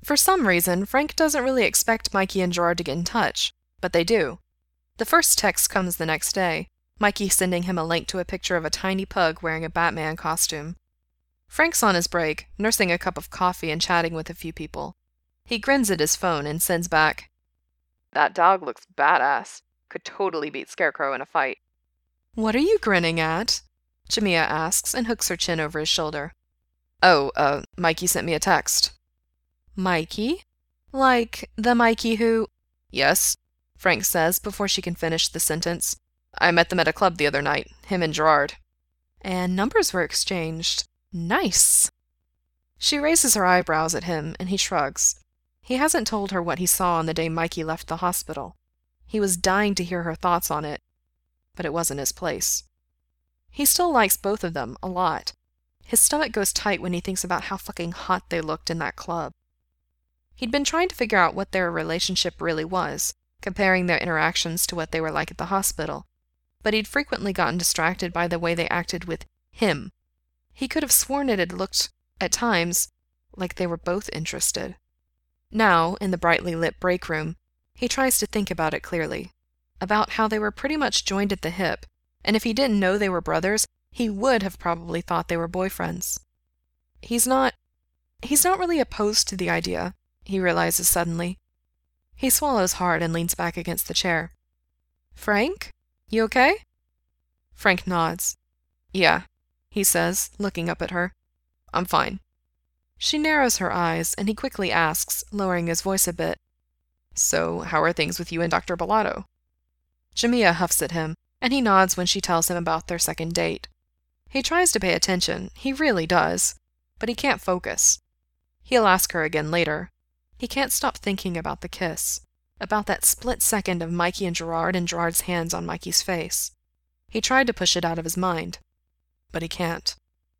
For some reason, Frank doesn't really expect Mikey and Gerard to get in touch, but they do. The first text comes the next day, Mikey sending him a link to a picture of a tiny pug wearing a Batman costume. Frank's on his break, nursing a cup of coffee and chatting with a few people. He grins at his phone and sends back, "That dog looks badass. Could totally beat Scarecrow in a fight." "What are you grinning at?" Jamia asks and hooks her chin over his shoulder. "Oh, Mikey sent me a text." "Mikey? Like the Mikey who—" "Yes," Frank says before she can finish the sentence. "I met them at a club the other night, him and Gerard." "And numbers were exchanged. Nice." She raises her eyebrows at him, and he shrugs. He hasn't told her what he saw on the day Mikey left the hospital. He was dying to hear her thoughts on it, but it wasn't his place. He still likes both of them a lot. His stomach goes tight when he thinks about how fucking hot they looked in that club. He'd been trying to figure out what their relationship really was, comparing their interactions to what they were like at the hospital, but he'd frequently gotten distracted by the way they acted with him. He could have sworn it had looked, at times, like they were both interested. Now, in the brightly lit break room, he tries to think about it clearly, about how they were pretty much joined at the hip, and if he didn't know they were brothers, he would have probably thought they were boyfriends. He's not really opposed to the idea, he realizes suddenly. He swallows hard and leans back against the chair. "Frank? You okay?" Frank nods. "Yeah," he says, looking up at her. "I'm fine." She narrows her eyes, and he quickly asks, lowering his voice a bit, "So, how are things with you and Dr. Bellato?" Jamia huffs at him, and he nods when she tells him about their second date. He tries to pay attention, he really does, but he can't focus. He'll ask her again later. He can't stop thinking about the kiss, about that split second of Mikey and Gerard's hands on Mikey's face. He tried to push it out of his mind, but he can't.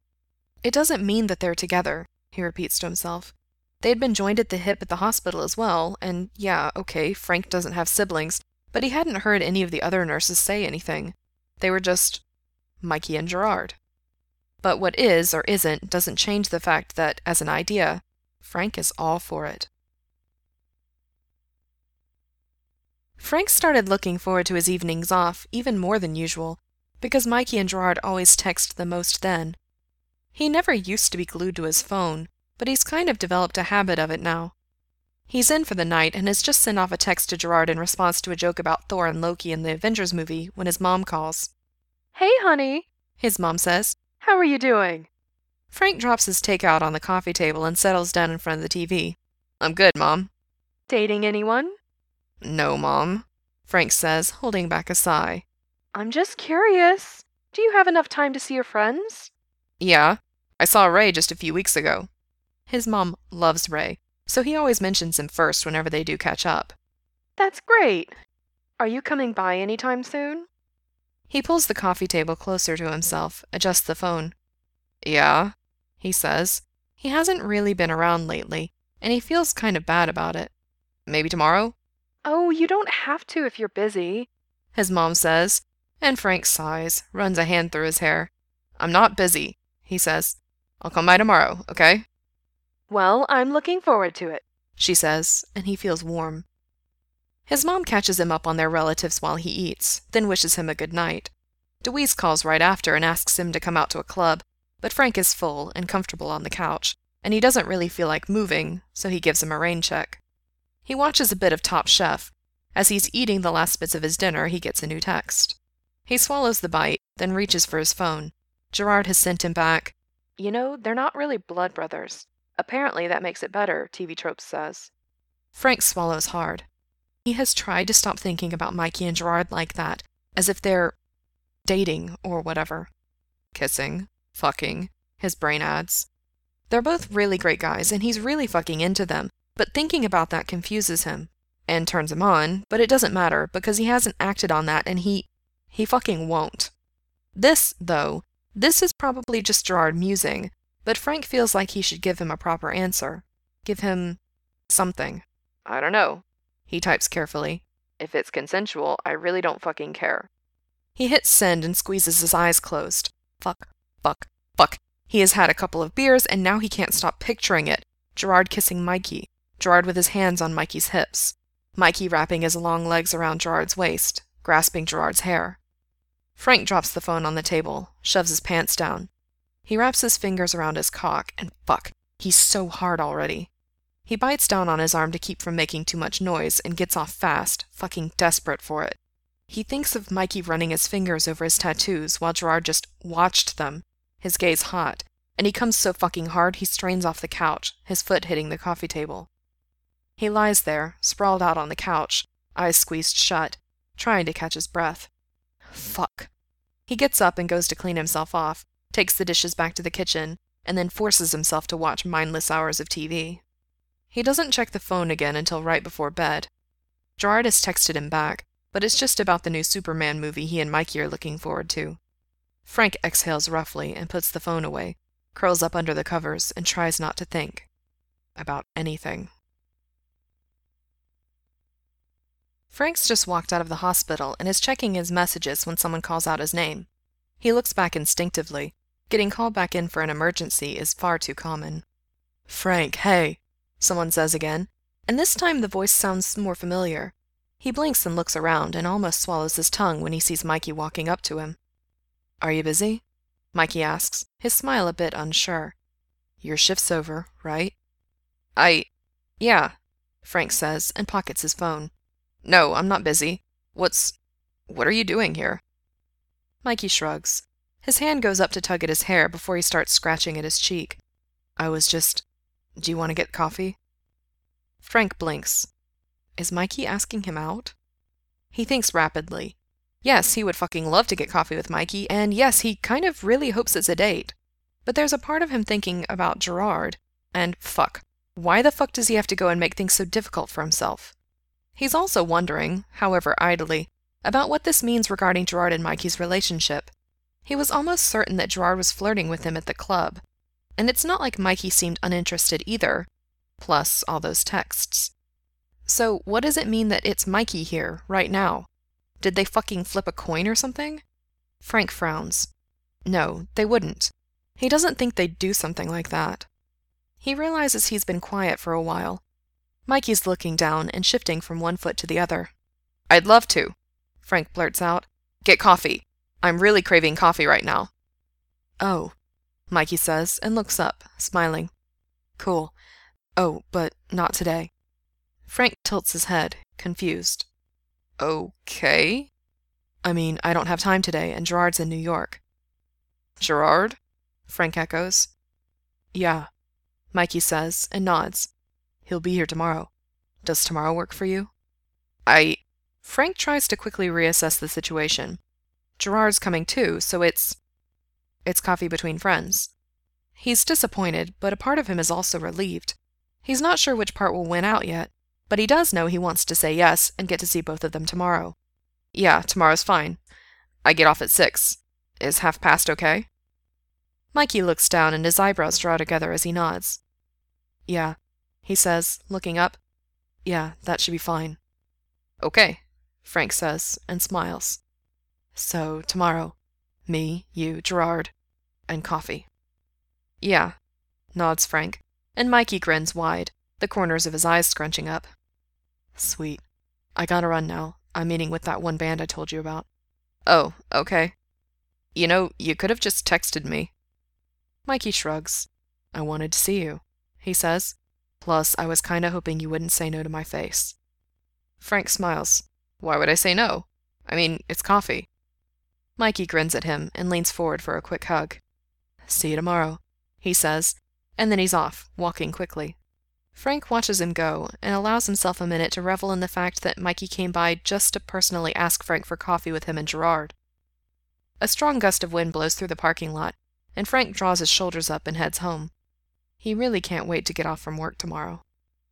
"It doesn't mean that they're together," he repeats to himself. They had been joined at the hip at the hospital as well, and yeah, okay, Frank doesn't have siblings, but he hadn't heard any of the other nurses say anything. They were just Mikey and Gerard. But what is or isn't doesn't change the fact that, as an idea, Frank is all for it. Frank started looking forward to his evenings off even more than usual, because Mikey and Gerard always text the most then. He never used to be glued to his phone, but he's kind of developed a habit of it now. He's in for the night and has just sent off a text to Gerard in response to a joke about Thor and Loki in the Avengers movie when his mom calls. "Hey, honey," his mom says. "How are you doing?" Frank drops his takeout on the coffee table and settles down in front of the TV. "I'm good, Mom." "Dating anyone?" "No, Mom," Frank says, holding back a sigh. "I'm just curious. Do you have enough time to see your friends?" "Yeah. I saw Ray just a few weeks ago." His mom loves Ray, so he always mentions him first whenever they do catch up. "That's great. Are you coming by anytime soon?" He pulls the coffee table closer to himself, adjusts the phone. "Yeah," he says. He hasn't really been around lately, and he feels kind of bad about it. "Maybe tomorrow?" "Oh, you don't have to if you're busy," his mom says, and Frank sighs, runs a hand through his hair. "I'm not busy," he says. "I'll come by tomorrow, okay?" "Well, I'm looking forward to it," she says, and he feels warm. His mom catches him up on their relatives while he eats, then wishes him a good night. Deweese calls right after and asks him to come out to a club, but Frank is full and comfortable on the couch, and he doesn't really feel like moving, so he gives him a rain check. He watches a bit of Top Chef. As he's eating the last bits of his dinner, he gets a new text. He swallows the bite, then reaches for his phone. Gerard has sent him back, "You know, they're not really blood brothers. Apparently that makes it better, TV Tropes says." Frank swallows hard. He has tried to stop thinking about Mikey and Gerard like that, as if they're dating or whatever. Kissing, fucking, his brain adds. They're both really great guys, and he's really fucking into them, but thinking about that confuses him, and turns him on, but it doesn't matter, because he hasn't acted on that, and he fucking won't. This is probably just Gerard musing, but Frank feels like he should give him a proper answer. Give him something. "I don't know," he types carefully. "If it's consensual, I really don't fucking care." He hits send and squeezes his eyes closed. Fuck, fuck, fuck. He has had a couple of beers, and now he can't stop picturing it. Gerard kissing Mikey. Gerard with his hands on Mikey's hips, Mikey wrapping his long legs around Gerard's waist, grasping Gerard's hair. Frank drops the phone on the table, shoves his pants down. He wraps his fingers around his cock, and fuck, he's so hard already. He bites down on his arm to keep from making too much noise and gets off fast, fucking desperate for it. He thinks of Mikey running his fingers over his tattoos while Gerard just watched them, his gaze hot, and he comes so fucking hard he strains off the couch, his foot hitting the coffee table. He lies there, sprawled out on the couch, eyes squeezed shut, trying to catch his breath. Fuck. He gets up and goes to clean himself off, takes the dishes back to the kitchen, and then forces himself to watch mindless hours of TV. He doesn't check the phone again until right before bed. Gerard has texted him back, but it's just about the new Superman movie he and Mikey are looking forward to. Frank exhales roughly and puts the phone away, curls up under the covers, and tries not to think about anything. Frank's just walked out of the hospital and is checking his messages when someone calls out his name. He looks back instinctively. Getting called back in for an emergency is far too common. "Frank, hey," someone says again, and this time the voice sounds more familiar. He blinks and looks around and almost swallows his tongue when he sees Mikey walking up to him. "Are you busy?" Mikey asks, his smile a bit unsure. "Your shift's over, right?" Yeah," Frank says, and pockets his phone. "No, I'm not busy. What are you doing here?" Mikey shrugs. His hand goes up to tug at his hair before he starts scratching at his cheek. Do you want to get coffee?" Frank blinks. Is Mikey asking him out? He thinks rapidly. Yes, he would fucking love to get coffee with Mikey, and yes, he kind of really hopes it's a date. But there's a part of him thinking about Gerard, and fuck, why the fuck does he have to go and make things so difficult for himself? He's also wondering, however idly, about what this means regarding Gerard and Mikey's relationship. He was almost certain that Gerard was flirting with him at the club, and it's not like Mikey seemed uninterested either, plus all those texts. So what does it mean that it's Mikey here, right now? Did they fucking flip a coin or something? Frank frowns. No, they wouldn't. He doesn't think they'd do something like that. He realizes he's been quiet for a while. Mikey's looking down and shifting from one foot to the other. "I'd love to," Frank blurts out. "Get coffee. I'm really craving coffee right now." "Oh," Mikey says and looks up, smiling. "Cool. Oh, but not today." Frank tilts his head, confused. "Okay." "I mean, I don't have time today, and Gerard's in New York." "Gerard?" Frank echoes. "Yeah," Mikey says, and nods. "He'll be here tomorrow. Does tomorrow work for you?" Frank tries to quickly reassess the situation. Gerard's coming too, so it's coffee between friends. He's disappointed, but a part of him is also relieved. He's not sure which part will win out yet, but he does know he wants to say yes and get to see both of them tomorrow. "Yeah, tomorrow's fine. I get off at 6. Is 1:30 okay?" Mikey looks down and his eyebrows draw together as he nods. "Yeah," he says, looking up. "Yeah, that should be fine." "Okay," Frank says, and smiles. "So, tomorrow, me, you, Gerard, and coffee." "Yeah," nods Frank, and Mikey grins wide, the corners of his eyes scrunching up. "Sweet. I gotta run now. I'm meeting with that one band I told you about." "Oh, okay. You could have just texted me." Mikey shrugs. "I wanted to see you," he says. "Plus, I was kinda hoping you wouldn't say no to my face." Frank smiles. "Why would I say no? I mean, it's coffee." Mikey grins at him and leans forward for a quick hug. "See you tomorrow," he says, and then he's off, walking quickly. Frank watches him go and allows himself a minute to revel in the fact that Mikey came by just to personally ask Frank for coffee with him and Gerard. A strong gust of wind blows through the parking lot, and Frank draws his shoulders up and heads home. He really can't wait to get off from work tomorrow.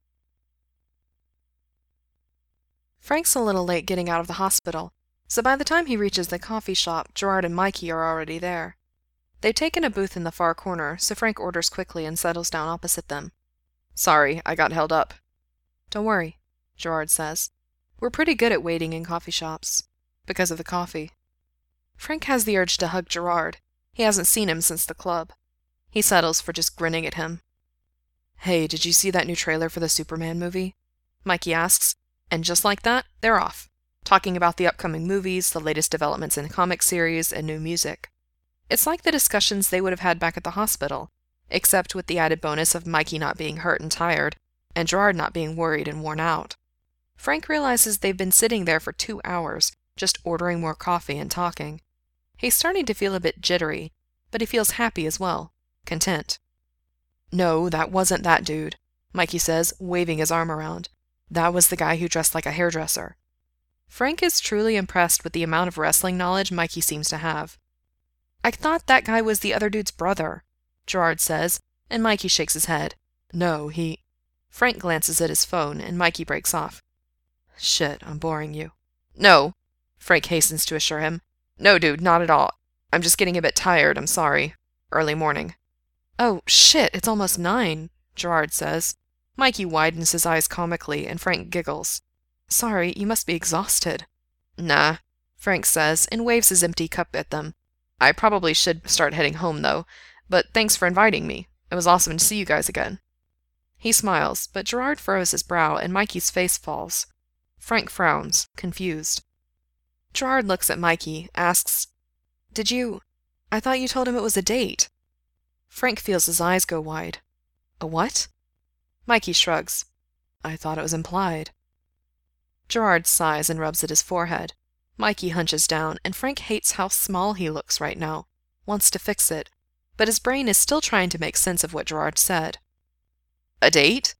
Frank's a little late getting out of the hospital, so by the time he reaches the coffee shop, Gerard and Mikey are already there. They've taken a booth in the far corner, so Frank orders quickly and settles down opposite them. "Sorry, I got held up." "Don't worry," Gerard says. "We're pretty good at waiting in coffee shops. Because of the coffee." Frank has the urge to hug Gerard. He hasn't seen him since the club. He settles for just grinning at him. "Hey, did you see that new trailer for the Superman movie?" Mikey asks, and just like that, they're off, talking about the upcoming movies, the latest developments in the comic series, and new music. It's like the discussions they would have had back at the hospital, except with the added bonus of Mikey not being hurt and tired, and Gerard not being worried and worn out. Frank realizes they've been sitting there for 2 hours, just ordering more coffee and talking. He's starting to feel a bit jittery, but he feels happy as well, content. "No, that wasn't that dude," Mikey says, waving his arm around. "That was the guy who dressed like a hairdresser." Frank is truly impressed with the amount of wrestling knowledge Mikey seems to have. "I thought that guy was the other dude's brother," Gerard says, and Mikey shakes his head. "No, he—" Frank glances at his phone, and Mikey breaks off. "Shit, I'm boring you." "No," Frank hastens to assure him. "No, dude, not at all. I'm just getting a bit tired, I'm sorry. Early morning." "Oh, shit, it's almost 9, Gerard says. Mikey widens his eyes comically, and Frank giggles. "Sorry, you must be exhausted." "Nah," Frank says, and waves his empty cup at them. "I probably should start heading home, though. But thanks for inviting me. It was awesome to see you guys again." He smiles, but Gerard furrows his brow, and Mikey's face falls. Frank frowns, confused. Gerard looks at Mikey, asks, I thought you told him it was a date." Frank feels his eyes go wide. "A what?" Mikey shrugs. "I thought it was implied." Gerard sighs and rubs at his forehead. Mikey hunches down, and Frank hates how small he looks right now, wants to fix it, but his brain is still trying to make sense of what Gerard said. "A date?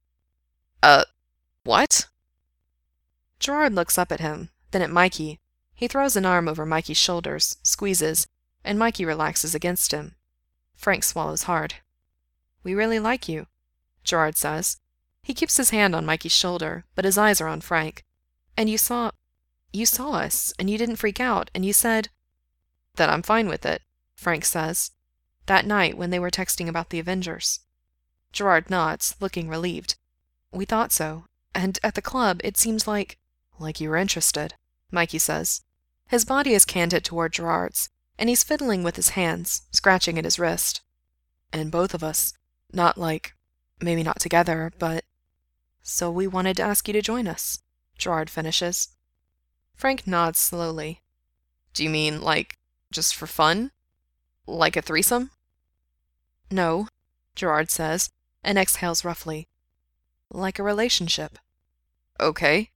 What?" Gerard looks up at him, then at Mikey. He throws an arm over Mikey's shoulders, squeezes, and Mikey relaxes against him. Frank swallows hard. "We really like you," Gerard says. He keeps his hand on Mikey's shoulder, but his eyes are on Frank. "And you saw us, and you didn't freak out, and you said—" "That I'm fine with it," Frank says. "That night when they were texting about the Avengers." Gerard nods, looking relieved. "We thought so. And at the club, it seems like—" "Like you were interested," Mikey says. His body is canted toward Gerard's, and he's fiddling with his hands, scratching at his wrist. "And both of us. Not like, maybe not together, but—" "So we wanted to ask you to join us," Gerard finishes. Frank nods slowly. "Do you mean, like, just for fun? Like a threesome?" "No," Gerard says, and exhales roughly. "Like a relationship." "Okay.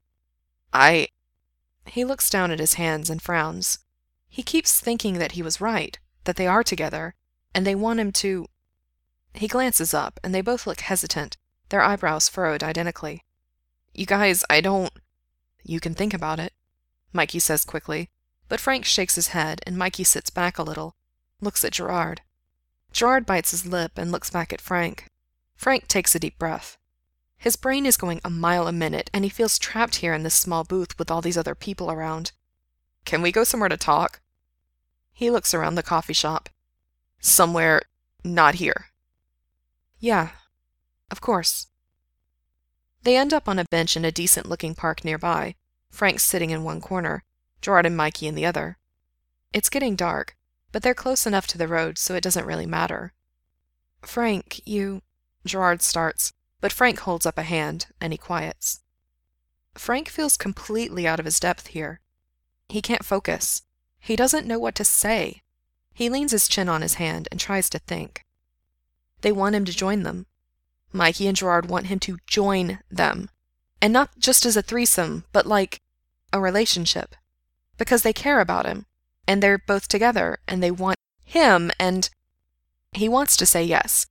He looks down at his hands and frowns. He keeps thinking that he was right, that they are together, and they want him to— He glances up, and they both look hesitant, their eyebrows furrowed identically. "You guys, I don't—" "You can think about it," Mikey says quickly, but Frank shakes his head, and Mikey sits back a little, looks at Gerard. Gerard bites his lip and looks back at Frank. Frank takes a deep breath. His brain is going a mile a minute, and he feels trapped here in this small booth with all these other people around. "Can we go somewhere to talk?" He looks around the coffee shop. "Somewhere not here." "Yeah, of course." They end up on a bench in a decent-looking park nearby, Frank sitting in one corner, Gerard and Mikey in the other. It's getting dark, but they're close enough to the road so it doesn't really matter. "Frank, Gerard starts, but Frank holds up a hand, and he quiets. Frank feels completely out of his depth here. He can't focus. He doesn't know what to say. He leans his chin on his hand and tries to think. They want him to join them. Mikey and Gerard want him to join them. And not just as a threesome, but like a relationship. Because they care about him, and they're both together, and they want him, and he wants to say yes.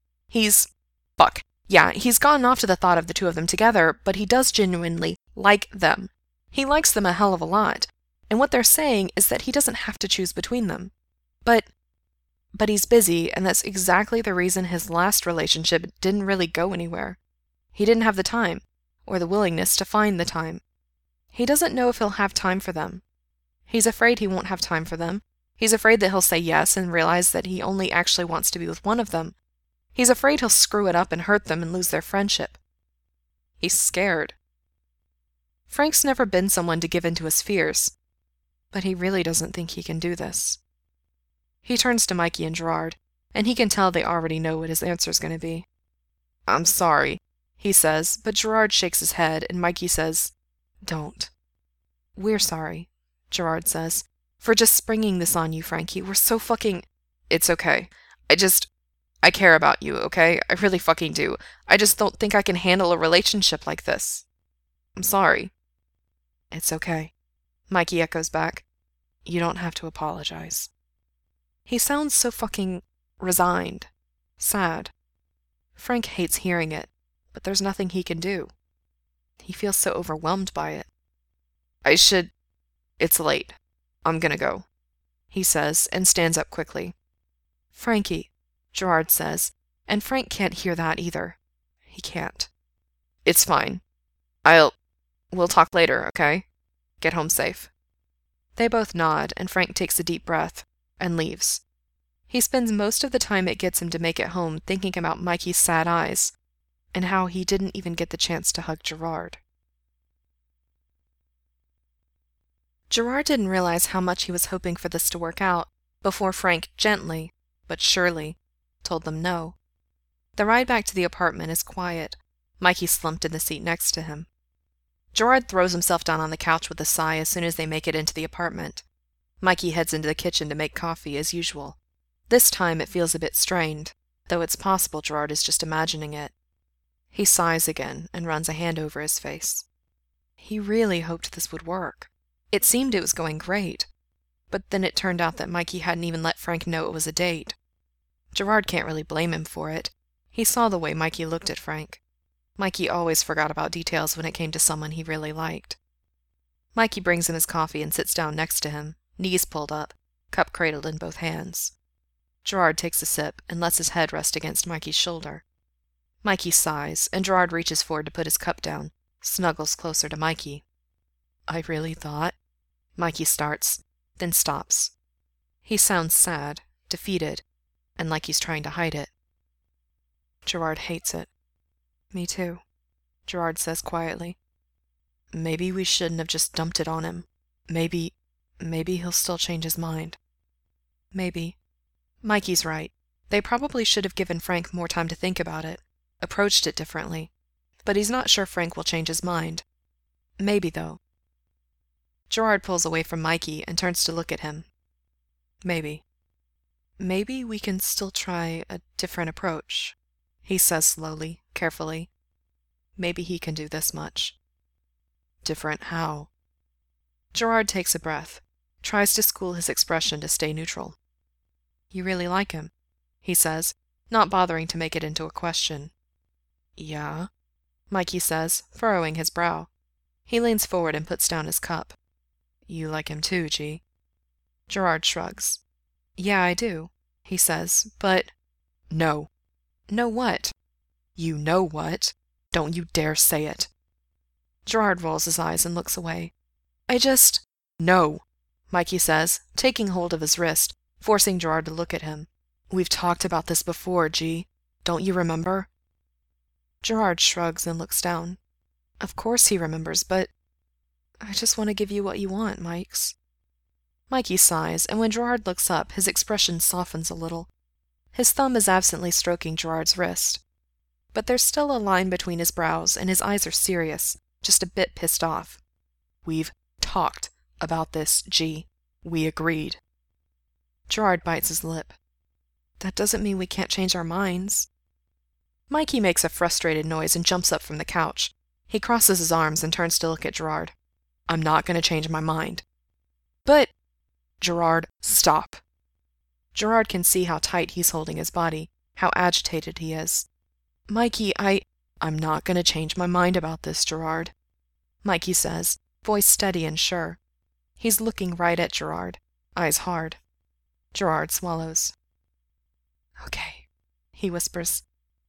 He's gotten off to the thought of the two of them together, but he does genuinely like them. He likes them a hell of a lot, and what they're saying is that he doesn't have to choose between them. But he's busy, and that's exactly the reason his last relationship didn't really go anywhere. He didn't have the time, or the willingness to find the time. He doesn't know if he'll have time for them. He's afraid he won't have time for them. He's afraid that he'll say yes and realize that he only actually wants to be with one of them. He's afraid he'll screw it up and hurt them and lose their friendship. He's scared. Frank's never been someone to give in to his fears, but he really doesn't think he can do this. He turns to Mikey and Gerard, and he can tell they already know what his answer's going to be. "I'm sorry. he says, but Gerard shakes his head, and Mikey says, "Don't." "We're sorry," Gerard says, "for just springing this on you, Frankie. We're so fucking—" "It's okay. I care about you, okay? I really fucking do. I just don't think I can handle a relationship like this. I'm sorry." "It's okay," Mikey echoes back. "You don't have to apologize." He sounds so fucking resigned, sad. Frank hates hearing it, but there's nothing he can do. He feels so overwhelmed by it. It's late. I'm gonna go," he says, and stands up quickly. "Frankie," Gerard says, and Frank can't hear that either. He can't. "It's fine. We'll talk later, okay? Get home safe." They both nod, and Frank takes a deep breath and leaves. He spends most of the time it gets him to make it home thinking about Mikey's sad eyes and how he didn't even get the chance to hug Gerard. Gerard didn't realize how much he was hoping for this to work out before Frank gently, but surely, told them no. The ride back to the apartment is quiet. Mikey slumped in the seat next to him. Gerard throws himself down on the couch with a sigh as soon as they make it into the apartment. Mikey heads into the kitchen to make coffee as usual. This time it feels a bit strained, though it's possible Gerard is just imagining it. He sighs again and runs a hand over his face. He really hoped this would work. It seemed it was going great. But then it turned out that Mikey hadn't even let Frank know it was a date. Gerard can't really blame him for it. He saw the way Mikey looked at Frank. Mikey always forgot about details when it came to someone he really liked. Mikey brings him his coffee and sits down next to him, knees pulled up, cup cradled in both hands. Gerard takes a sip and lets his head rest against Mikey's shoulder. Mikey sighs, and Gerard reaches forward to put his cup down, snuggles closer to Mikey. "I really thought—" Mikey starts, then stops. He sounds sad, defeated, and like he's trying to hide it. Gerard hates it. "Me too," Gerard says quietly. "Maybe we shouldn't have just dumped it on him. Maybe he'll still change his mind." Maybe. Mikey's right. They probably should have given Frank more time to think about it, approached it differently. But he's not sure Frank will change his mind. Maybe, though. Gerard pulls away from Mikey and turns to look at him. "Maybe. Maybe we can still try a different approach," he says slowly, carefully. "Maybe he can do this much." "Different how?" Gerard takes a breath, tries to school his expression to stay neutral. "You really like him," he says, not bothering to make it into a question. "Yeah," Mikey says, furrowing his brow. He leans forward and puts down his cup. "You like him too, G?" Gerard shrugs. "Yeah, I do," he says, "but—" "No." "No what?" "You know what. Don't you dare say it." Gerard rolls his eyes and looks away. "I just—" "No," Mikey says, taking hold of his wrist, forcing Gerard to look at him. "We've talked about this before, G. Don't you remember?" Gerard shrugs and looks down. Of course he remembers, but I just want to give you what you want, Mikes. Mikey sighs, and when Gerard looks up, his expression softens a little. His thumb is absently stroking Gerard's wrist. But there's still a line between his brows, and his eyes are serious, just a bit pissed off. "We've talked about this, G. We agreed." Gerard bites his lip. "That doesn't mean we can't change our minds." Mikey makes a frustrated noise and jumps up from the couch. He crosses his arms and turns to look at Gerard. "I'm not going to change my mind." "But—" "Gerard, stop." Gerard can see how tight he's holding his body, how agitated he is. "Mikey, I'm not going to change my mind about this, Gerard," Mikey says, voice steady and sure. He's looking right at Gerard, eyes hard. Gerard swallows. "Okay," he whispers.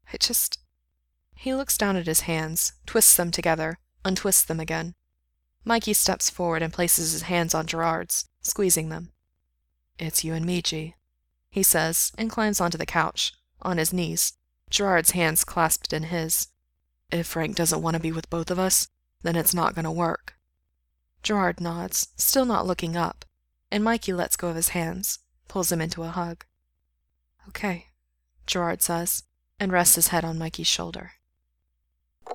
He looks down at his hands, twists them together, untwists them again. Mikey steps forward and places his hands on Gerard's, squeezing them. "It's you and me, G," he says, and climbs onto the couch, on his knees, Gerard's hands clasped in his. "If Frank doesn't want to be with both of us, then it's not going to work." Gerard nods, still not looking up, and Mikey lets go of his hands, pulls him into a hug. "Okay," Gerard says, and rests his head on Mikey's shoulder.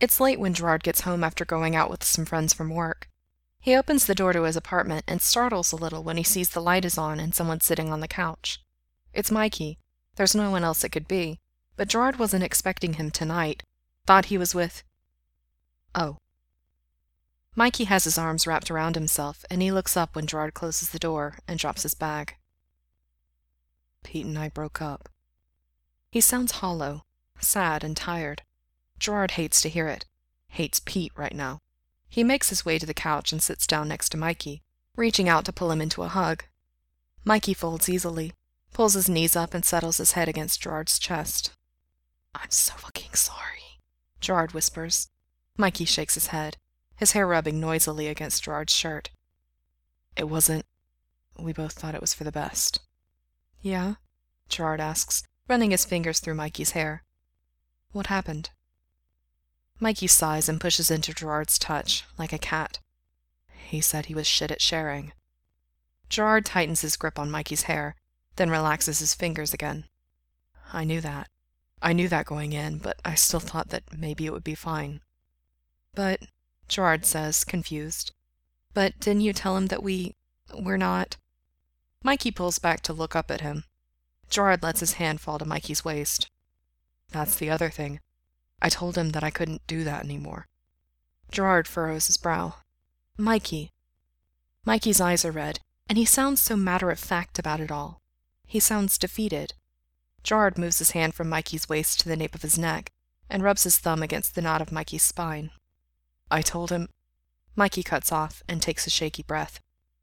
It's late when Gerard gets home after going out with some friends from work. He opens the door to his apartment and startles a little when he sees the light is on and someone sitting on the couch. It's Mikey. There's no one else it could be, but Gerard wasn't expecting him tonight. Thought he was with... Oh. Mikey has his arms wrapped around himself, and he looks up when Gerard closes the door and drops his bag. Pete and I broke up. He sounds hollow, sad and tired. Gerard hates to hear it. Hates Pete right now. He makes his way to the couch and sits down next to Mikey, reaching out to pull him into a hug. Mikey folds easily, pulls his knees up and settles his head against Gerard's chest. I'm so fucking sorry, Gerard whispers. Mikey shakes his head, his hair rubbing noisily against Gerard's shirt. It wasn't. We both thought it was for the best. Yeah? Gerard asks, running his fingers through Mikey's hair. What happened? Mikey sighs and pushes into Gerard's touch, like a cat. He said he was shit at sharing. Gerard tightens his grip on Mikey's hair, then relaxes his fingers again. I knew that. I knew that going in, but I still thought that maybe it would be fine. But, Gerard says, confused. But didn't you tell him that we're not... Mikey pulls back to look up at him. Gerard lets his hand fall to Mikey's waist. That's the other thing. I told him that I couldn't do that anymore. Gerard furrows his brow. Mikey. Mikey's eyes are red, and he sounds so matter-of-fact about it all. He sounds defeated. Gerard moves his hand from Mikey's waist to the nape of his neck, and rubs his thumb against the knot of Mikey's spine. I told him... Mikey cuts off and takes a shaky breath.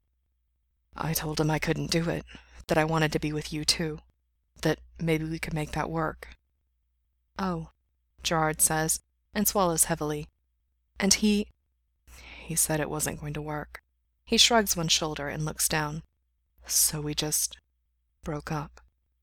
I told him I couldn't do it, that I wanted to be with you too, that maybe we could make that work. Oh, Gerard says, and swallows heavily. And he said it wasn't going to work. He shrugs one shoulder and looks down. So we just broke up.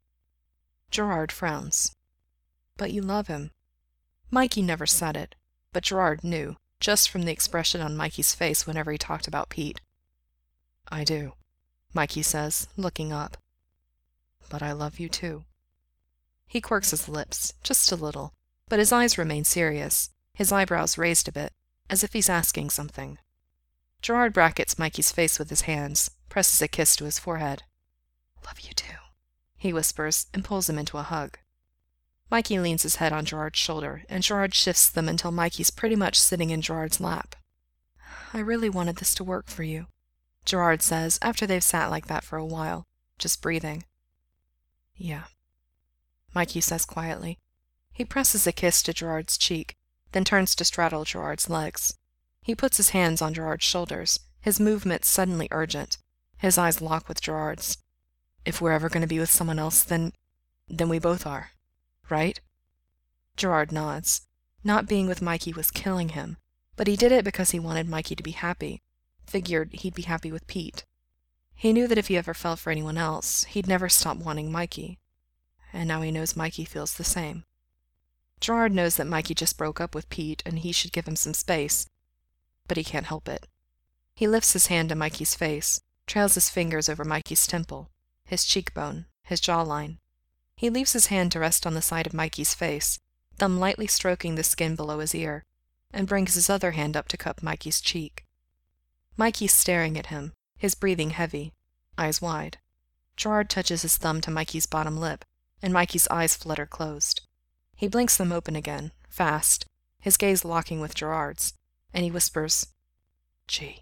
Gerard frowns. But you love him. Mikey never said it, but Gerard knew, just from the expression on Mikey's face whenever he talked about Pete. I do, Mikey says, looking up. But I love you too. He quirks his lips, just a little, but his eyes remain serious, his eyebrows raised a bit, as if he's asking something. Gerard brackets Mikey's face with his hands, presses a kiss to his forehead. Love you too, he whispers, and pulls him into a hug. Mikey leans his head on Gerard's shoulder, and Gerard shifts them until Mikey's pretty much sitting in Gerard's lap. I really wanted this to work for you, Gerard says, after they've sat like that for a while, just breathing. Yeah, Mikey says quietly. He presses a kiss to Gerard's cheek, then turns to straddle Gerard's legs. He puts his hands on Gerard's shoulders, his movements suddenly urgent. His eyes lock with Gerard's. If we're ever going to be with someone else, then we both are. Right? Gerard nods. Not being with Mikey was killing him, but he did it because he wanted Mikey to be happy. Figured he'd be happy with Pete. He knew that if he ever fell for anyone else, he'd never stop wanting Mikey. And now he knows Mikey feels the same. Gerard knows that Mikey just broke up with Pete and he should give him some space, but he can't help it. He lifts his hand to Mikey's face, trails his fingers over Mikey's temple, his cheekbone, his jawline. He leaves his hand to rest on the side of Mikey's face, thumb lightly stroking the skin below his ear, and brings his other hand up to cup Mikey's cheek. Mikey's staring at him, his breathing heavy, eyes wide. Gerard touches his thumb to Mikey's bottom lip, and Mikey's eyes flutter closed. He blinks them open again, fast, his gaze locking with Gerard's, and he whispers, Gee.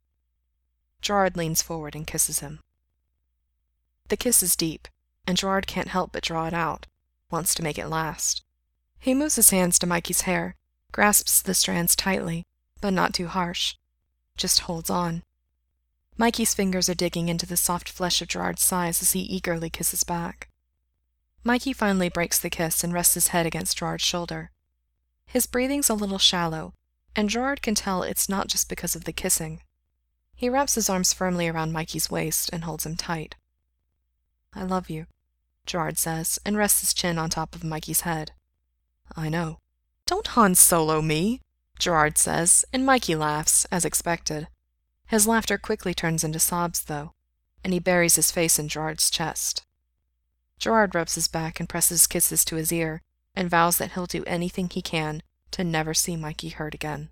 Gerard leans forward and kisses him. The kiss is deep, and Gerard can't help but draw it out, wants to make it last. He moves his hands to Mikey's hair, grasps the strands tightly, but not too harsh. Just holds on. Mikey's fingers are digging into the soft flesh of Gerard's thighs as he eagerly kisses back. Mikey finally breaks the kiss and rests his head against Gerard's shoulder. His breathing's a little shallow, and Gerard can tell it's not just because of the kissing. He wraps his arms firmly around Mikey's waist and holds him tight. I love you, Gerard says, and rests his chin on top of Mikey's head. I know. Don't Han Solo me, Gerard says, and Mikey laughs, as expected. His laughter quickly turns into sobs, though, and he buries his face in Gerard's chest. Gerard rubs his back and presses kisses to his ear, and vows that he'll do anything he can to never see Mikey hurt again.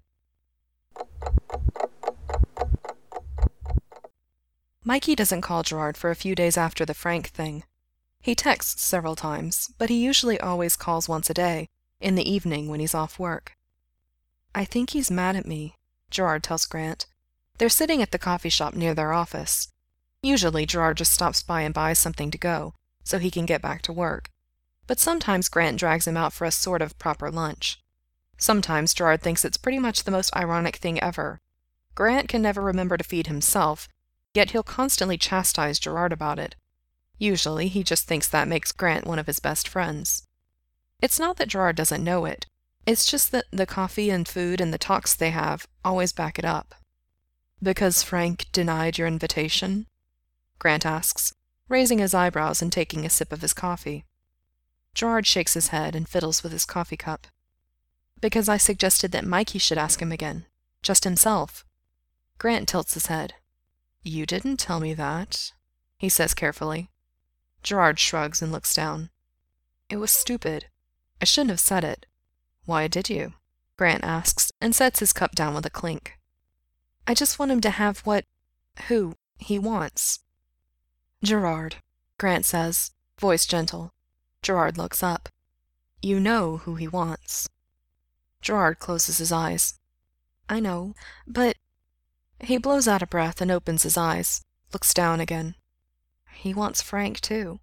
Mikey doesn't call Gerard for a few days after the Frank thing. He texts several times, but he usually always calls once a day, in the evening when he's off work. "I think he's mad at me," Gerard tells Grant. They're sitting at the coffee shop near their office. Usually Gerard just stops by and buys something to go, so he can get back to work. But sometimes Grant drags him out for a sort of proper lunch. Sometimes Gerard thinks it's pretty much the most ironic thing ever. Grant can never remember to feed himself, yet he'll constantly chastise Gerard about it. Usually he just thinks that makes Grant one of his best friends. It's not that Gerard doesn't know it. It's just that the coffee and food and the talks they have always back it up. "Because Frank denied your invitation?" Grant asks, raising his eyebrows and taking a sip of his coffee. Gerard shakes his head and fiddles with his coffee cup. "Because I suggested that Mikey should ask him again. Just himself." Grant tilts his head. "You didn't tell me that," he says carefully. Gerard shrugs and looks down. "It was stupid. I shouldn't have said it." "Why did you?" Grant asks, and sets his cup down with a clink. "I just want him to have who he wants." "Gerard," Grant says, voice gentle. Gerard looks up. "You know who he wants." Gerard closes his eyes. "I know, but—" He blows out a breath and opens his eyes, looks down again. "He wants Frank, too."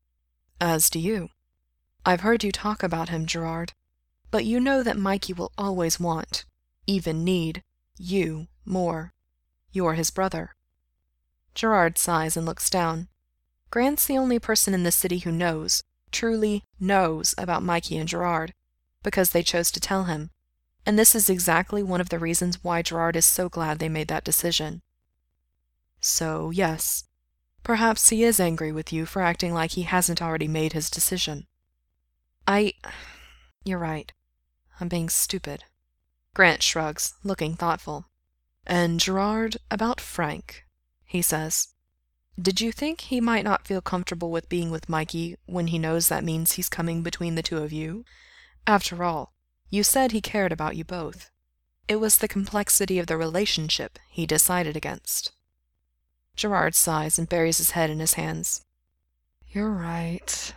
"As do you. I've heard you talk about him, Gerard. But you know that Mikey will always want, even need, you more. You're his brother." Gerard sighs and looks down. Grant's the only person in the city who knows, truly knows, about Mikey and Gerard, because they chose to tell him. And this is exactly one of the reasons why Gerard is so glad they made that decision. "So, yes, perhaps he is angry with you for acting like he hasn't already made his decision." You're right. I'm being stupid." Grant shrugs, looking thoughtful. "And Gerard, about Frank," he says. "Did you think he might not feel comfortable with being with Mikey when he knows that means he's coming between the two of you? After all, you said he cared about you both. It was the complexity of the relationship he decided against." Gerard sighs and buries his head in his hands. "You're right.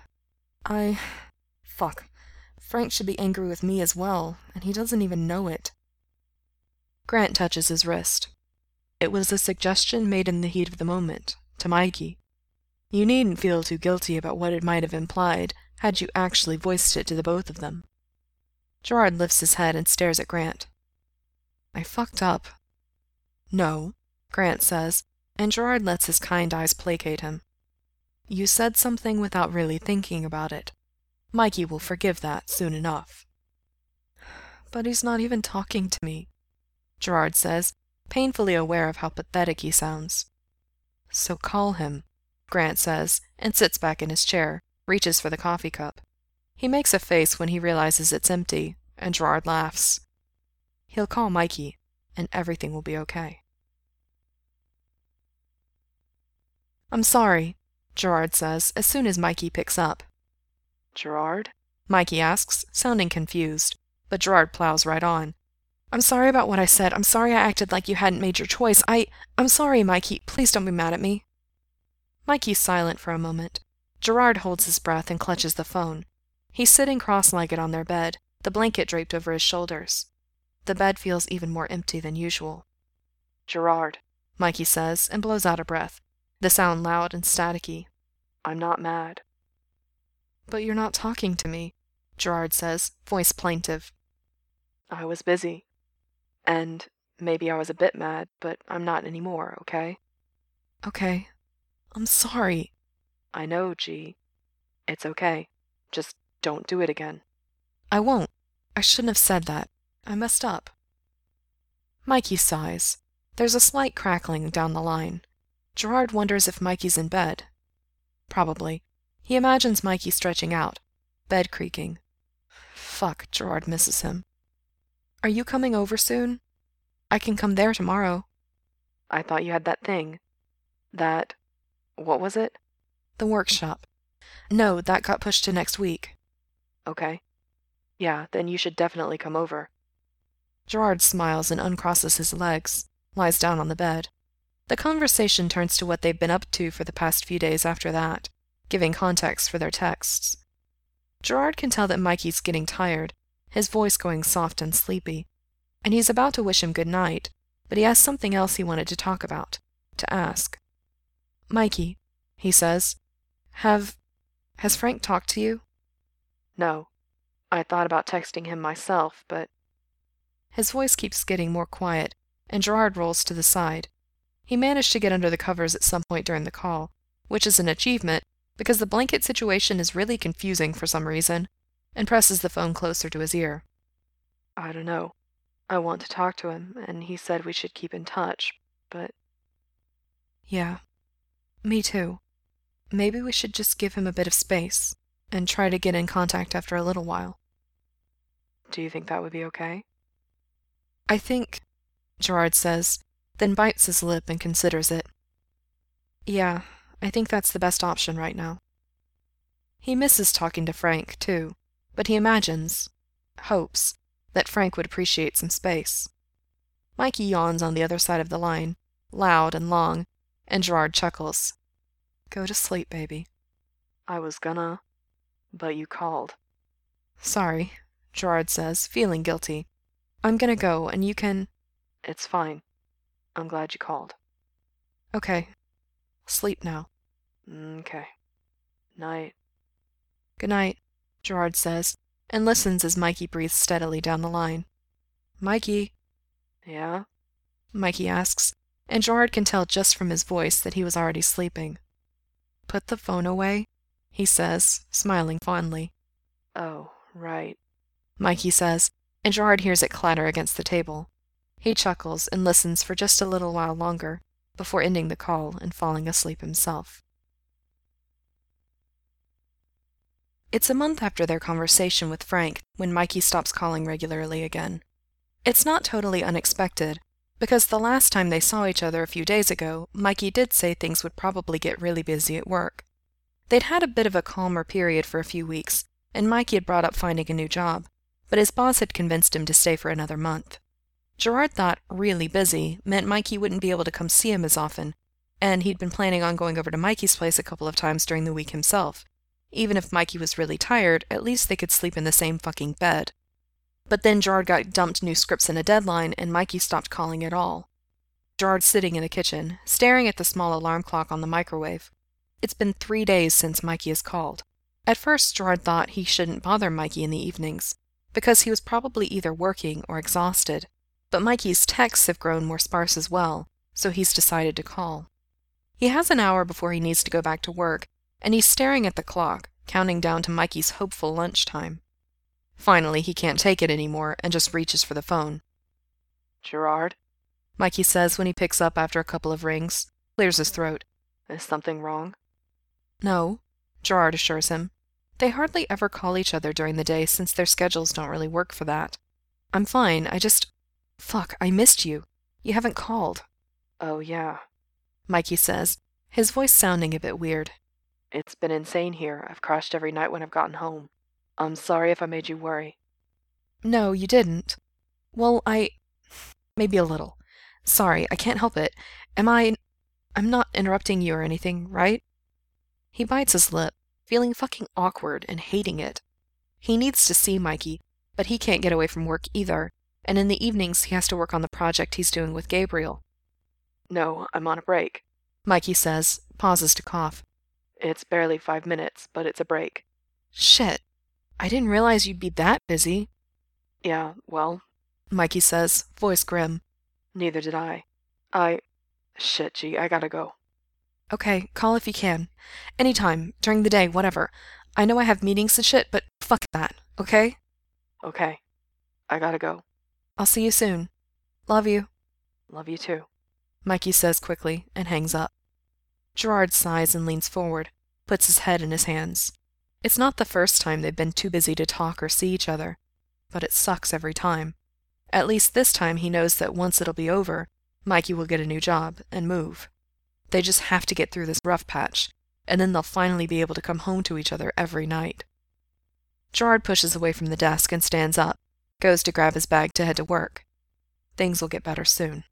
Fuck. Frank should be angry with me as well, and he doesn't even know it." Grant touches his wrist. "It was a suggestion made in the heat of the moment, to Mikey. You needn't feel too guilty about what it might have implied had you actually voiced it to the both of them." Gerard lifts his head and stares at Grant. "I fucked up." "No," Grant says, and Gerard lets his kind eyes placate him. "You said something without really thinking about it. Mikey will forgive that soon enough." "But he's not even talking to me," Gerard says, painfully aware of how pathetic he sounds. "So call him," Grant says, and sits back in his chair, reaches for the coffee cup. He makes a face when he realizes it's empty, and Gerard laughs. He'll call Mikey, and everything will be okay. "I'm sorry," Gerard says, as soon as Mikey picks up. "Gerard?" Mikey asks, sounding confused, but Gerard plows right on. "I'm sorry about what I said. I'm sorry I acted like you hadn't made your choice. I'm sorry, Mikey. Please don't be mad at me." Mikey's silent for a moment. Gerard holds his breath and clutches the phone. He's sitting cross-legged on their bed, the blanket draped over his shoulders. The bed feels even more empty than usual. "Gerard," Mikey says, and blows out a breath, the sound loud and staticky. "I'm not mad." "But you're not talking to me," Gerard says, voice plaintive. "I was busy. And maybe I was a bit mad, but I'm not anymore, okay?" "Okay. I'm sorry." "I know, G. It's okay. Just don't do it again." "I won't. I shouldn't have said that. I messed up." Mikey sighs. There's a slight crackling down the line. Gerard wonders if Mikey's in bed. Probably. He imagines Mikey stretching out, bed creaking. Fuck, Gerard misses him. "Are you coming over soon? I can come there tomorrow." "I thought you had that thing. What was it?" "The workshop." "No, that got pushed to next week." "Okay. Yeah, then you should definitely come over. Gerard smiles and uncrosses his legs, lies down on the bed. The conversation turns to what they've been up to for the past few days after that, giving context for their texts. Gerard can tell that Mikey's getting tired, his voice going soft and sleepy, and he's about to wish him good night, but he has something else he wanted to talk about, to ask. "Mikey," he says, has Frank talked to you?" "No. I thought about texting him myself, but—" His voice keeps getting more quiet, and Gerard rolls to the side. He managed to get under the covers at some point during the call, which is an achievement because the blanket situation is really confusing for some reason, and presses the phone closer to his ear. "I don't know. I want to talk to him, and he said we should keep in touch, but—" "Yeah, me too. Maybe we should just give him a bit of space, and try to get in contact after a little while." "Do you think that would be okay?" "I think," Gerard says, then bites his lip and considers it. "Yeah, I think that's the best option right now." He misses talking to Frank, too, but he hopes, that Frank would appreciate some space. Mikey yawns on the other side of the line, loud and long, and Gerard chuckles. "Go to sleep, baby." "I was gonna, but you called." "Sorry," Gerard says, feeling guilty. "I'm gonna go, and you can—" "It's fine. I'm glad you called." "Okay. Sleep now." "Okay. Night." "Good night," Gerard says, and listens as Mikey breathes steadily down the line. "Mikey?" "Yeah?" Mikey asks, and Gerard can tell just from his voice that he was already sleeping. "Put the phone away," he says, smiling fondly. "Oh, right," Mikey says, and Gerard hears it clatter against the table. He chuckles and listens for just a little while longer, before ending the call and falling asleep himself. It's a month after their conversation with Frank when Mikey stops calling regularly again. It's not totally unexpected, because the last time they saw each other a few days ago, Mikey did say things would probably get really busy at work. They'd had a bit of a calmer period for a few weeks, and Mikey had brought up finding a new job, but his boss had convinced him to stay for another month. Gerard thought really busy meant Mikey wouldn't be able to come see him as often, and he'd been planning on going over to Mikey's place a couple of times during the week himself. Even if Mikey was really tired, at least they could sleep in the same fucking bed. But then Gerard got dumped new scripts and a deadline, and Mikey stopped calling at all. Gerard's sitting in the kitchen, staring at the small alarm clock on the microwave. It's been 3 days since Mikey has called. At first, Gerard thought he shouldn't bother Mikey in the evenings, because he was probably either working or exhausted. But Mikey's texts have grown more sparse as well, so he's decided to call. He has an hour before he needs to go back to work, and he's staring at the clock, counting down to Mikey's hopeful lunchtime. Finally, he can't take it anymore and just reaches for the phone. "Gerard?" Mikey says when he picks up after a couple of rings, clears his throat. "Is something wrong?" "No," Gerard assures him. They hardly ever call each other during the day since their schedules don't really work for that. "I'm fine, Fuck, I missed you. You haven't called." "Oh, yeah," Mikey says, his voice sounding a bit weird. "It's been insane here. I've crashed every night when I've gotten home. I'm sorry if I made you worry." "No, you didn't. Well, maybe a little. Sorry, I can't help it. I'm not interrupting you or anything, right?" He bites his lip, feeling fucking awkward and hating it. He needs to see Mikey, but he can't get away from work either, and in the evenings he has to work on the project he's doing with Gabriel. "No, I'm on a break," Mikey says, pauses to cough. "It's barely 5 minutes, but it's a break." "Shit. I didn't realize you'd be that busy." "Yeah, well," Mikey says, voice grim. "Neither did I. Shit, G, I gotta go." "Okay, call if you can. Anytime, during the day, whatever. I know I have meetings and shit, but fuck that, okay?" "Okay. I gotta go." "I'll see you soon. Love you." "Love you too," Mikey says quickly, and hangs up. Gerard sighs and leans forward, puts his head in his hands. It's not the first time they've been too busy to talk or see each other, but it sucks every time. At least this time he knows that once it'll be over, Mikey will get a new job and move. They just have to get through this rough patch, and then they'll finally be able to come home to each other every night. Gerard pushes away from the desk and stands up, goes to grab his bag to head to work. Things will get better soon.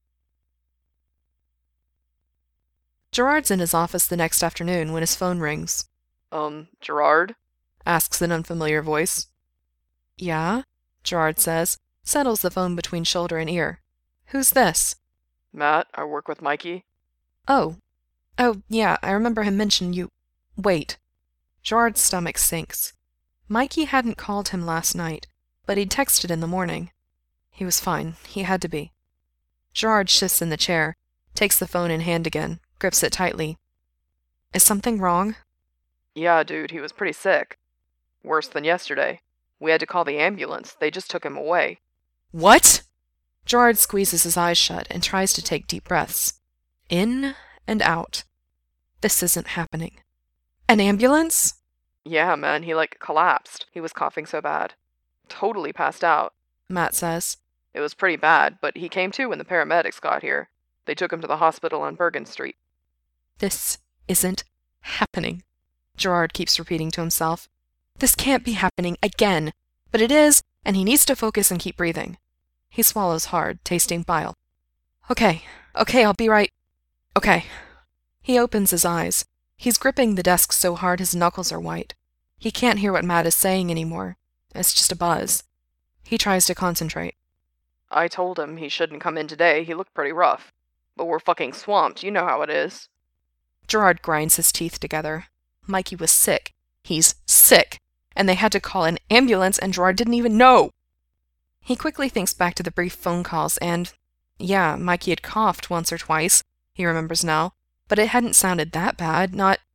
Gerard's in his office the next afternoon when his phone rings. Gerard? Asks an unfamiliar voice. Yeah? Gerard says, settles the phone between shoulder and ear. Who's this? Matt, I work with Mikey. Oh. Oh, yeah, I remember him mentioning you. Wait. Gerard's stomach sinks. Mikey hadn't called him last night, but he'd texted in the morning. He was fine. He had to be. Gerard shifts in the chair, takes the phone in hand again, grips it tightly. Is something wrong? Yeah, dude, he was pretty sick. Worse than yesterday. We had to call the ambulance. They just took him away. What? Gerard squeezes his eyes shut and tries to take deep breaths. In and out. This isn't happening. An ambulance? Yeah, man, he collapsed. He was coughing so bad. Totally passed out, Matt says. It was pretty bad, but he came to when the paramedics got here. They took him to the hospital on Bergen Street. This isn't happening, Gerard keeps repeating to himself. This can't be happening again. But it is, and he needs to focus and keep breathing. He swallows hard, tasting bile. Okay, I'll be right. Okay. He opens his eyes. He's gripping the desk so hard his knuckles are white. He can't hear what Matt is saying anymore. It's just a buzz. He tries to concentrate. I told him he shouldn't come in today. He looked pretty rough. But we're fucking swamped. You know how it is. Gerard grinds his teeth together. Mikey was sick. He's sick. And they had to call an ambulance, and Gerard didn't even know. He quickly thinks back to the brief phone calls, and, yeah, Mikey had coughed once or twice, he remembers now, but it hadn't sounded that bad,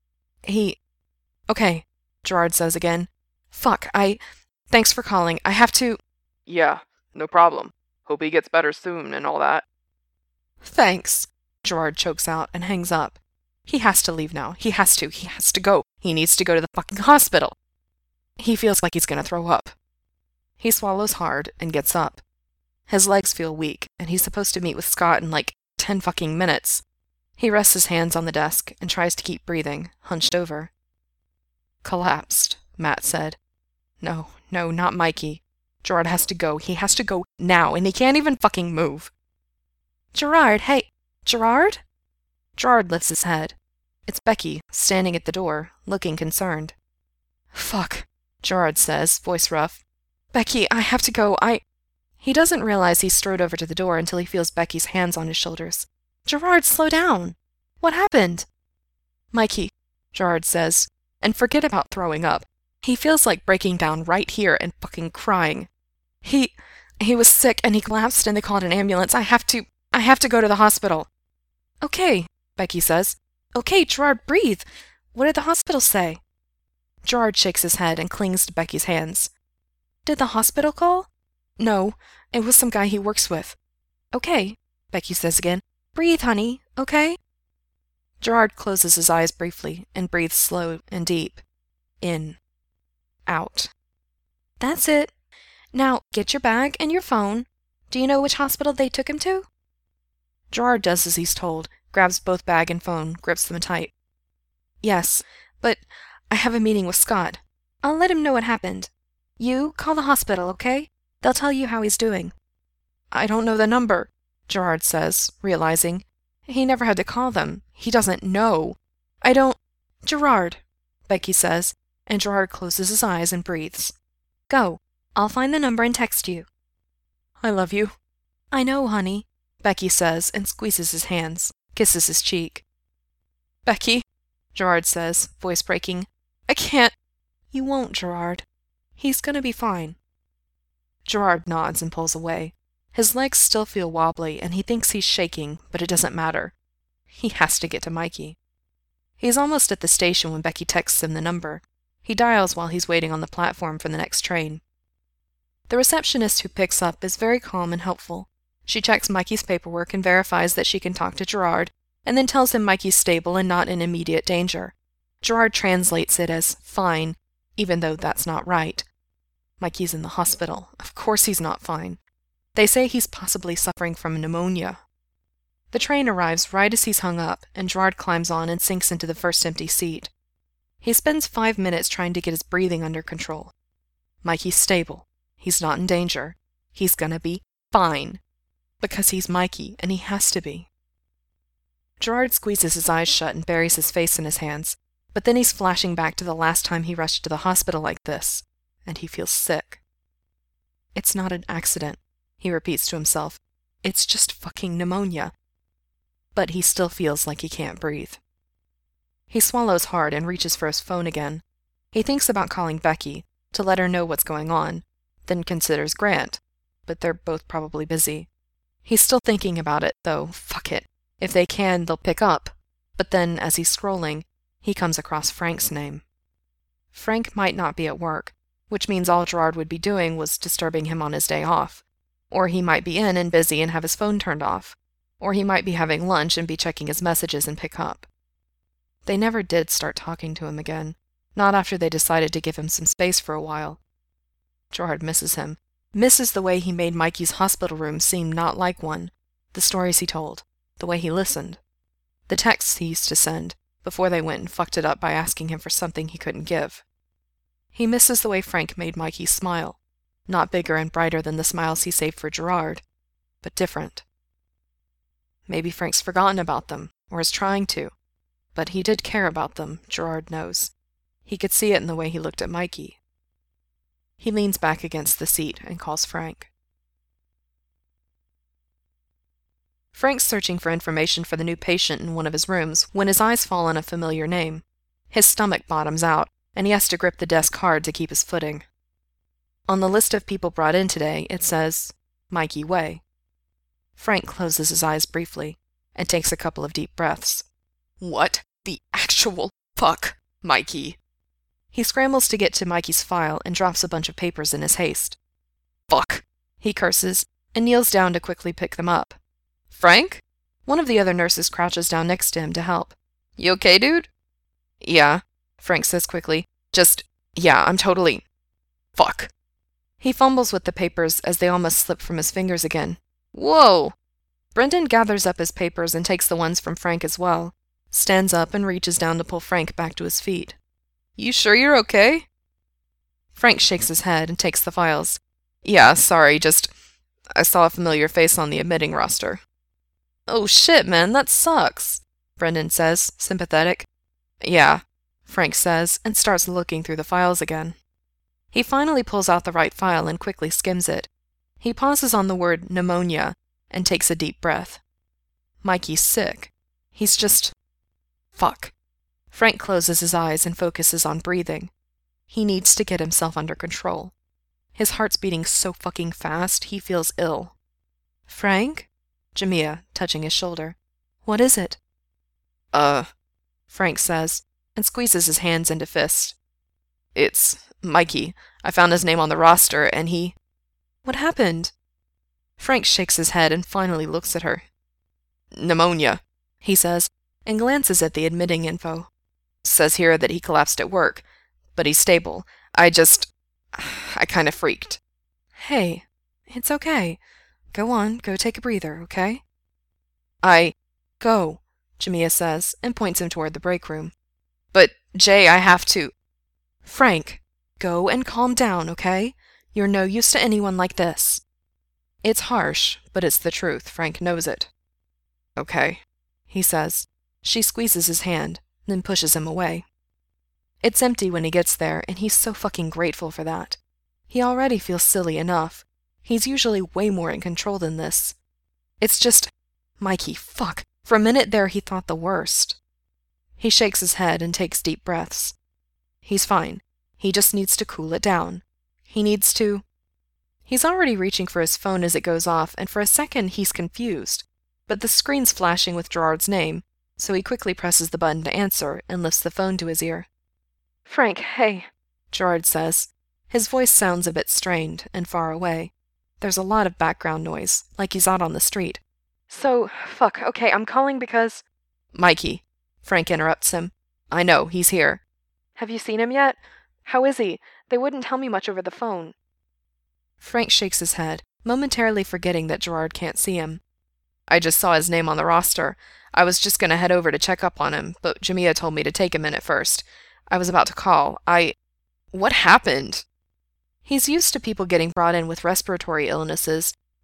Okay, Gerard says again. Fuck, Thanks for calling. I have to... Yeah, no problem. Hope he gets better soon and all that. Thanks, Gerard chokes out and hangs up. He has to leave now. He has to go. He needs to go to the fucking hospital. He feels like he's gonna throw up. He swallows hard and gets up. His legs feel weak, and he's supposed to meet with Scott in 10 fucking minutes. He rests his hands on the desk and tries to keep breathing, hunched over. Collapsed, Matt said. No, not Mikey. Gerard has to go. He has to go now, and he can't even fucking move. Gerard, hey, Gerard? Gerard lifts his head. It's Becky, standing at the door, looking concerned. Fuck, Gerard says, voice rough. Becky, I have to go. He doesn't realize he's strode over to the door until he feels Becky's hands on his shoulders. Gerard, slow down. What happened? Mikey, Gerard says, and forget about throwing up. He feels like breaking down right here and fucking crying. He was sick and he collapsed and they called an ambulance. I have to go to the hospital. Okay, Becky says. Okay, Gerard, breathe. What did the hospital say? Gerard shakes his head and clings to Becky's hands. Did the hospital call? No, it was some guy he works with. Okay, Becky says again. Breathe, honey, okay? Gerard closes his eyes briefly and breathes slow and deep. In. Out. That's it. Now, get your bag and your phone. Do you know which hospital they took him to? Gerard does as he's told, grabs both bag and phone, grips them tight. Yes, but I have a meeting with Scott. I'll let him know what happened. You call the hospital, okay? They'll tell you how he's doing. I don't know the number, Gerard says, realizing. He never had to call them. He doesn't know. Gerard, Becky says, and Gerard closes his eyes and breathes. Go. I'll find the number and text you. I love you. I know, honey, Becky says and squeezes his hands, kisses his cheek. Becky, Gerard says, voice breaking. I can't. You won't, Gerard. He's gonna be fine. Gerard nods and pulls away. His legs still feel wobbly, and he thinks he's shaking, but it doesn't matter. He has to get to Mikey. He's almost at the station when Becky texts him the number. He dials while he's waiting on the platform for the next train. The receptionist who picks up is very calm and helpful. She checks Mikey's paperwork and verifies that she can talk to Gerard, and then tells him Mikey's stable and not in immediate danger. Gerard translates it as fine, even though that's not right. Mikey's in the hospital. Of course he's not fine. They say he's possibly suffering from pneumonia. The train arrives right as he's hung up, and Gerard climbs on and sinks into the first empty seat. He spends 5 minutes trying to get his breathing under control. Mikey's stable. He's not in danger. He's gonna be fine. Because he's Mikey, and he has to be. Gerard squeezes his eyes shut and buries his face in his hands, but then he's flashing back to the last time he rushed to the hospital like this, and he feels sick. It's not an accident, he repeats to himself. It's just fucking pneumonia. But he still feels like he can't breathe. He swallows hard and reaches for his phone again. He thinks about calling Becky to let her know what's going on, then considers Grant, but they're both probably busy. He's still thinking about it, though. Fuck it. If they can, they'll pick up. But then, as he's scrolling, he comes across Frank's name. Frank might not be at work, which means all Gerard would be doing was disturbing him on his day off. Or he might be in and busy and have his phone turned off. Or he might be having lunch and be checking his messages and pick up. They never did start talking to him again, not after they decided to give him some space for a while. Gerard misses him, misses the way he made Mikey's hospital room seem not like one, the stories he told, the way he listened, the texts he used to send before they went and fucked it up by asking him for something he couldn't give. He misses the way Frank made Mikey smile, not bigger and brighter than the smiles he saved for Gerard, but different. Maybe Frank's forgotten about them, or is trying to, but he did care about them, Gerard knows. He could see it in the way he looked at Mikey. He leans back against the seat and calls Frank. Frank's searching for information for the new patient in one of his rooms when his eyes fall on a familiar name. His stomach bottoms out, and he has to grip the desk hard to keep his footing. On the list of people brought in today, it says, Mikey Way. Frank closes his eyes briefly and takes a couple of deep breaths. What the actual fuck, Mikey? He scrambles to get to Mikey's file and drops a bunch of papers in his haste. Fuck, he curses, and kneels down to quickly pick them up. Frank? One of the other nurses crouches down next to him to help. You okay, dude? Yeah, Frank says quickly. Yeah, I'm totally... Fuck. He fumbles with the papers as they almost slip from his fingers again. Whoa! Brendan gathers up his papers and takes the ones from Frank as well, stands up and reaches down to pull Frank back to his feet. You sure you're okay? Frank shakes his head and takes the files. Yeah, sorry, I saw a familiar face on the admitting roster. Oh shit, man, that sucks, Brendan says, sympathetic. Yeah, Frank says, and starts looking through the files again. He finally pulls out the right file and quickly skims it. He pauses on the word pneumonia and takes a deep breath. Mikey's sick. He's just... Fuck. Frank closes his eyes and focuses on breathing. He needs to get himself under control. His heart's beating so fucking fast, he feels ill. Frank? Jamia, touching his shoulder. What is it? Frank says, and squeezes his hands into fists. It's Mikey. I found his name on the roster, and he... What happened? Frank shakes his head and finally looks at her. Pneumonia, he says, and glances at the admitting info. Says here that he collapsed at work, but he's stable. I kind of freaked. Hey, it's okay. Go on, go take a breather, okay? Go, Jamia says, and points him toward the break room. But, Jay, I have to... Frank, go and calm down, okay? You're no use to anyone like this. It's harsh, but it's the truth. Frank knows it. Okay, he says. She squeezes his hand, then pushes him away. It's empty when he gets there, and he's so fucking grateful for that. He already feels silly enough. He's usually way more in control than this. It's just... Mikey, fuck. For a minute there he thought the worst. He shakes his head and takes deep breaths. He's fine. He just needs to cool it down. He needs to... He's already reaching for his phone as it goes off, and for a second he's confused. But the screen's flashing with Gerard's name, so he quickly presses the button to answer and lifts the phone to his ear. Frank, hey, Gerard says. His voice sounds a bit strained and far away. There's a lot of background noise, like he's out on the street. Fuck, okay, I'm calling because... Mikey, Frank interrupts him. I know, he's here. Have you seen him yet? How is he? They wouldn't tell me much over the phone. Frank shakes his head, momentarily forgetting that Gerard can't see him. I just saw his name on the roster. I was just gonna head over to check up on him, but Jamia told me to take a minute first. I was about to call. What happened? He's used to people getting brought in with respiratory illnesses,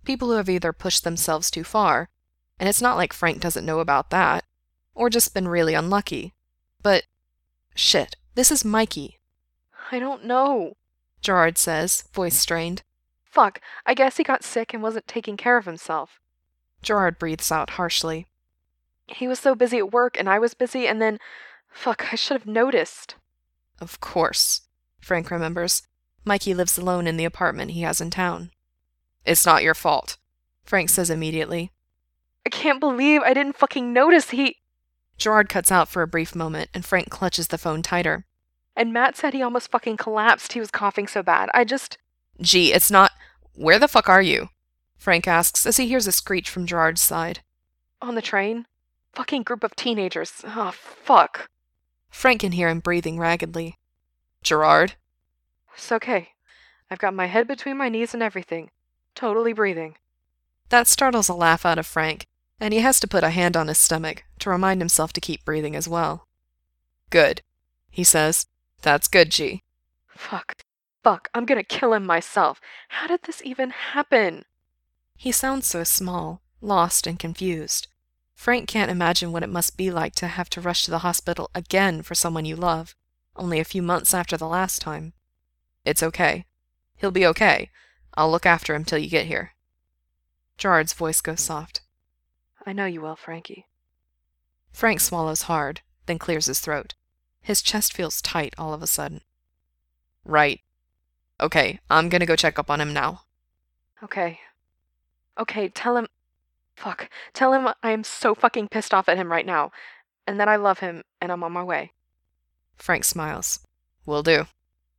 People who have either pushed themselves too far, and it's not like Frank doesn't know about that, or just been really unlucky. But, shit, this is Mikey. I don't know, Gerard says, voice strained. Fuck, I guess he got sick and wasn't taking care of himself. Gerard breathes out harshly. He was so busy at work and I was busy, and then, fuck, I should have noticed. Of course, Frank remembers. Mikey lives alone in the apartment he has in town. It's not your fault, Frank says immediately. I can't believe I didn't fucking notice Gerard cuts out for a brief moment, and Frank clutches the phone tighter. And Matt said he almost fucking collapsed. He was coughing so bad. Gee, it's not... Where the fuck are you? Frank asks as he hears a screech from Gerard's side. On the train? Fucking group of teenagers. Oh, fuck. Frank can hear him breathing raggedly. Gerard? It's okay. I've got my head between my knees and everything. Totally breathing. That startles a laugh out of Frank, and he has to put a hand on his stomach to remind himself to keep breathing as well. Good, he says. That's good, G. Fuck, I'm gonna kill him myself. How did this even happen? He sounds so small, lost and confused. Frank can't imagine what it must be like to have to rush to the hospital again for someone you love, only a few months after the last time. It's okay. He'll be okay. I'll look after him till you get here. Gerard's voice goes soft. I know you will, Frankie. Frank swallows hard, then clears his throat. His chest feels tight all of a sudden. Right. Okay, I'm gonna go check up on him now. Okay, tell him... Fuck, tell him I am so fucking pissed off at him right now, and that I love him, and I'm on my way. Frank smiles. Will do.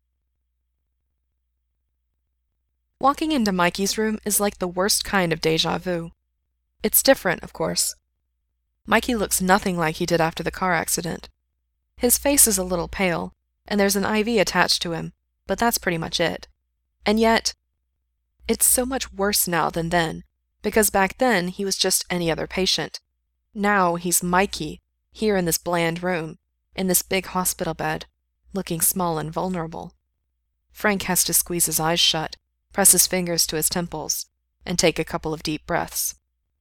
Walking into Mikey's room is like the worst kind of déjà vu. It's different, of course. Mikey looks nothing like he did after the car accident. His face is a little pale, and there's an IV attached to him, but that's pretty much it. And yet, it's so much worse now than then, because back then he was just any other patient. Now he's Mikey, here in this bland room, in this big hospital bed, looking small and vulnerable. Frank has to squeeze his eyes shut, press his fingers to his temples, and take a couple of deep breaths.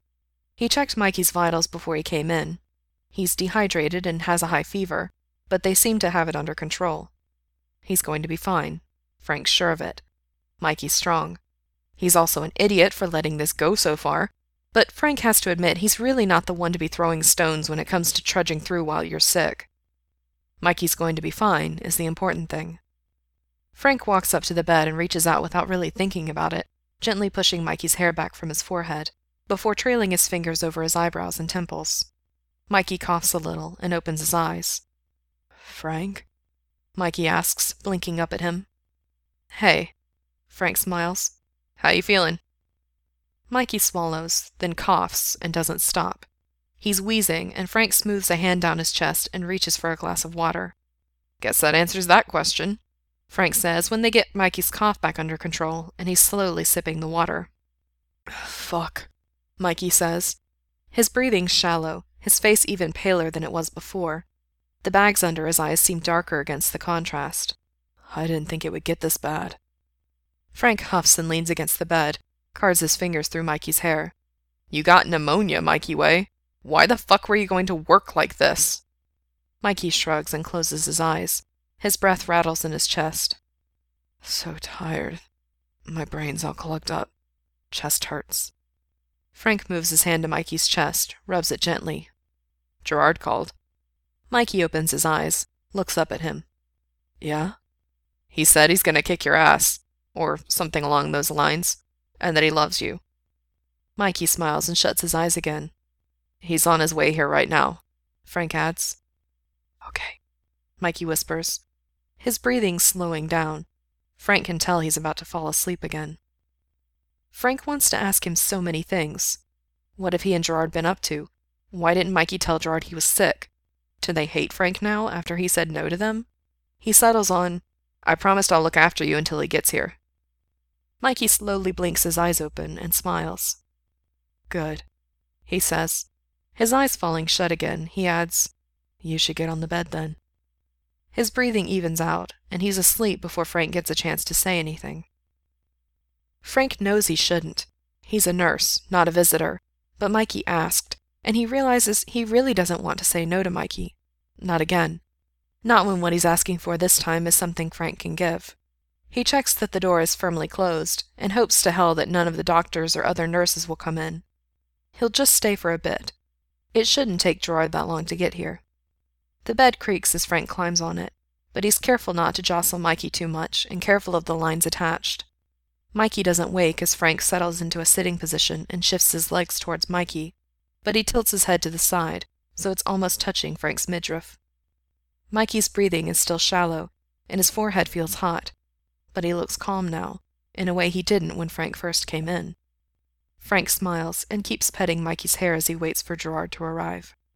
He checked Mikey's vitals before he came in. He's dehydrated and has a high fever, but they seem to have it under control. He's going to be fine. Frank's sure of it. Mikey's strong. He's also an idiot for letting this go so far, but Frank has to admit he's really not the one to be throwing stones when it comes to trudging through while you're sick. Mikey's going to be fine is the important thing. Frank walks up to the bed and reaches out without really thinking about it, gently pushing Mikey's hair back from his forehead, before trailing his fingers over his eyebrows and temples. Mikey coughs a little and opens his eyes. Frank? Mikey asks, blinking up at him. Hey. Frank smiles. How you feeling? Mikey swallows, then coughs, and doesn't stop. He's wheezing, and Frank smooths a hand down his chest and reaches for a glass of water. Guess that answers that question, Frank says when they get Mikey's cough back under control, and he's slowly sipping the water. Fuck, Mikey says. His breathing's shallow, his face even paler than it was before. The bags under his eyes seem darker against the contrast. I didn't think it would get this bad. Frank huffs and leans against the bed, cards his fingers through Mikey's hair. You got pneumonia, Mikey Way. Why the fuck were you going to work like this? Mikey shrugs and closes his eyes. His breath rattles in his chest. So tired. My brain's all clogged up. Chest hurts. Frank moves his hand to Mikey's chest, rubs it gently. Gerard called. Mikey opens his eyes, looks up at him. Yeah? He said he's gonna kick your ass, or something along those lines, and that he loves you. Mikey smiles and shuts his eyes again. He's on his way here right now, Frank adds. Okay, Mikey whispers. His breathing's slowing down. Frank can tell he's about to fall asleep again. Frank wants to ask him so many things. What have he and Gerard been up to? Why didn't Mikey tell Gerard he was sick? Do they hate Frank now after he said no to them? He settles on, I promised I'll look after you until he gets here. Mikey slowly blinks his eyes open and smiles. Good, he says. His eyes falling shut again, he adds, You should get on the bed then. His breathing evens out, and he's asleep before Frank gets a chance to say anything. Frank knows he shouldn't. He's a nurse, not a visitor, but Mikey asked, and he realizes he really doesn't want to say no to Mikey. Not again. Not when what he's asking for this time is something Frank can give. He checks that the door is firmly closed, and hopes to hell that none of the doctors or other nurses will come in. He'll just stay for a bit. It shouldn't take Gerard that long to get here. The bed creaks as Frank climbs on it, but he's careful not to jostle Mikey too much, and careful of the lines attached. Mikey doesn't wake as Frank settles into a sitting position and shifts his legs towards Mikey, but he tilts his head to the side, so it's almost touching Frank's midriff. Mikey's breathing is still shallow, and his forehead feels hot, but he looks calm now, in a way he didn't when Frank first came in. Frank smiles and keeps petting Mikey's hair as he waits for Gerard to arrive.